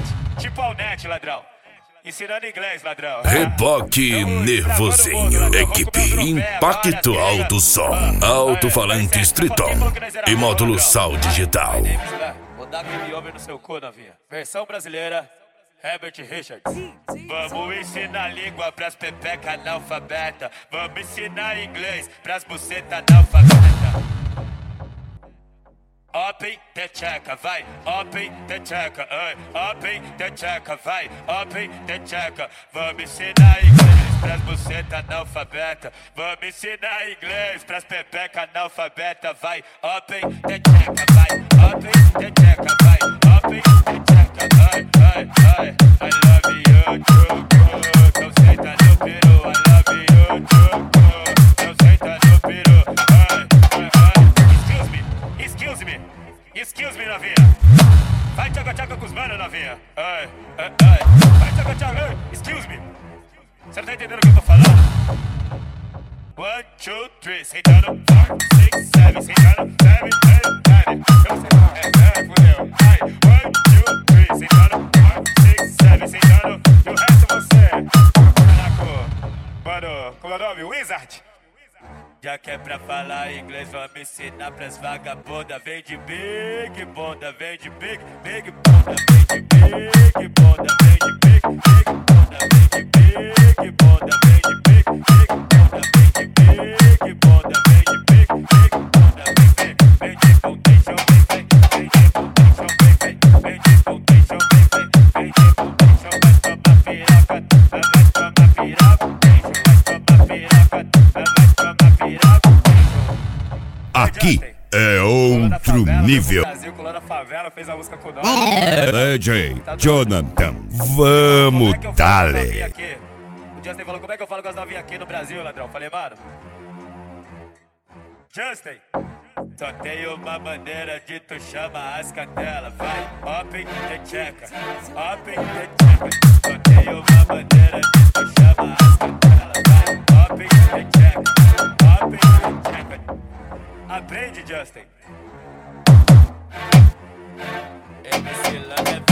Tipo ao net, ladrão. Ensinando inglês, ladrão. Reboque Nervosinho. Equipe Impacto Alto Som. Alto-falante Triton. E módulo Sal Digital. Vou dar aquele homem no seu cu, novinha. Versão brasileira, Herbert Richards. Vamos ensinar língua pras pepeca analfabeta. Vamos ensinar inglês pras buceta analfabeta. Open the checker, vai, open the checker, open the checker, vai, open the checker. Vamos ensinar inglês pras buceta analfabeta. Vamos ensinar inglês pras pepeca analfabeta, vai, open the checker, vai, open the checker, vai, open the checker, I love you, truco, então senta no peru, I love you, truco, então senta no peru, Excuse me, novinha. Vai tchaca-tchaca com os manos, novinha. Vai tchaca-tchaca. Excuse me. Você não tá entendendo o que eu tô falando? 1, 2, 3. Sentando. 4, 6, 7. Sentando. 7, 8, 9. Fudeu. 1, 2, 3. Sentando. 4, 6, 7. Sentando. E o resto você. Caraca. Mano, como é o nome? Wizard. Já que é pra falar inglês, vamos ensinar pras vagabundas. Vem de big bunda, vem de big bunda, vem de big bunda, vem de big bunda, vem de big bunda, vem de big bunda, vem de big bunda, vem de big bunda, vem de foundation, vem de foundation, vem de foundation, vem de foundation, vai tomar piroca, vai tomar piroca, vai tomar piroca, vai tomar piroca. Aqui é outro nível. Brasil, colando a favela, fez a música com nós. DJ Jonathan, vamos dale. O Justin falou, como é que eu falo com as novinhas aqui no Brasil, ladrão? Falei, mano, Justin, só tem uma maneira de tu chama as cadelas. Vai, open the checker, open the checker. Só tem uma maneira de tu chama as cadelas. Vai, open the checker, open the checker. Aprende, Justin. MC Love